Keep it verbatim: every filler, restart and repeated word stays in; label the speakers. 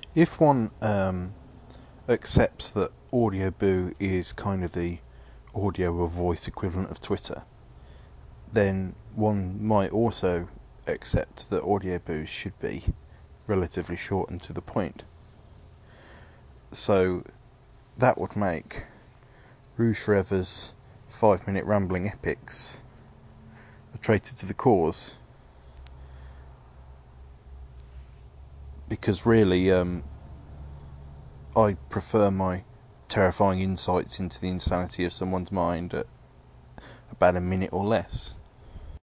Speaker 1: If one um, accepts that Audioboo is kind of the audio or voice equivalent of Twitter, then one might also accept that Audioboo should be relatively short and to the point. So that would make Rouge Forever's five minute rambling epics a traitor to the cause, because really um, I prefer my terrifying insights into the insanity of someone's mind at about a minute or less.